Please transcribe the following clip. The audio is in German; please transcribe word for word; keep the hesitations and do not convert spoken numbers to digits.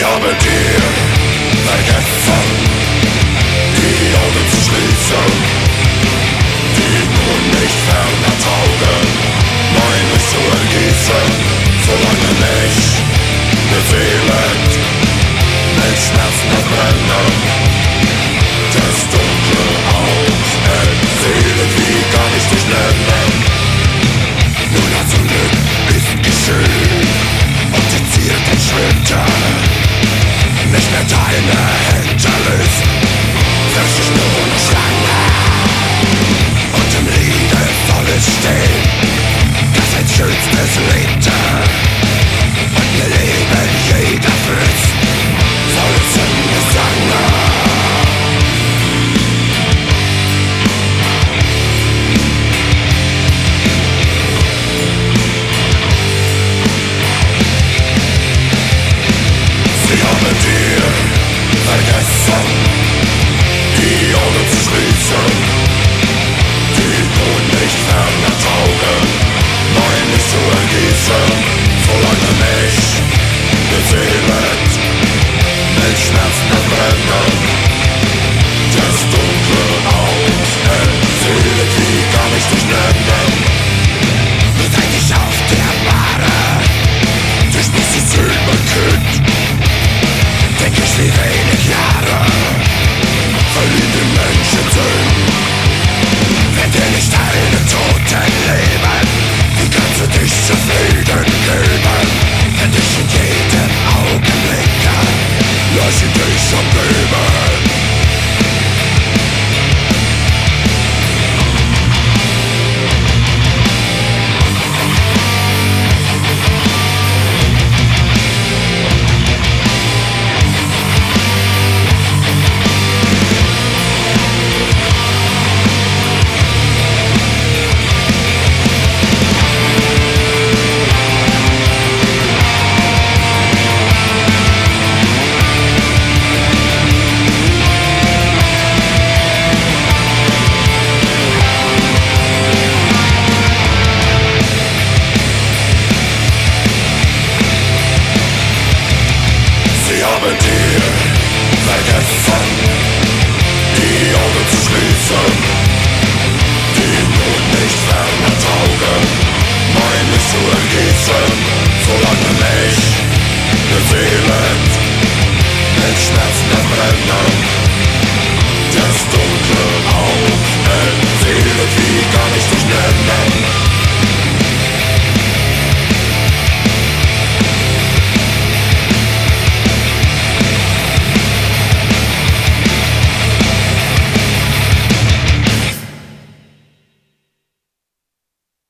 haben dir vergessen, die Augen zu schließen, die nun nicht ferner taugen, mein Licht zu ergießen, solange mich befehlet, mit Schmerzen und Brennen, das dunkle Auge erzählt, wie kann ich dich nennen? Nun hat zum Glück ist geschehen, und die zielt den Schritte, nicht mehr deine hinterlässt, fürcht ich nur noch Schlange, und im Liede soll es stehen, dass ein schönstes lebte, und ihr Leben jeder frisst, soll es im Gesange. Vergessen, die Augen zu schließen, die nun nicht ferner taugen, mein Licht zu ergießen, solange mich befehlet, mit Schmerzen und Brennen, das dunkle Auge erzählt, wie kann ich dich nennen? Nur seit ich auf der Bahre durch dieses Leben Kind, denk ich, wie wenig Jahre verliehen die Menschen sind. Wenn dir nicht deine Toten leben, wie kannst du dich zufrieden geben? Wenn dich in jedem Augenblick lass ich dich umgeben. Vergessen, die Augen zu schließen, die nun nicht ferner taugen, mein Licht zu ergießen, solange mich befehlet, mit Schmerzen und Brennen.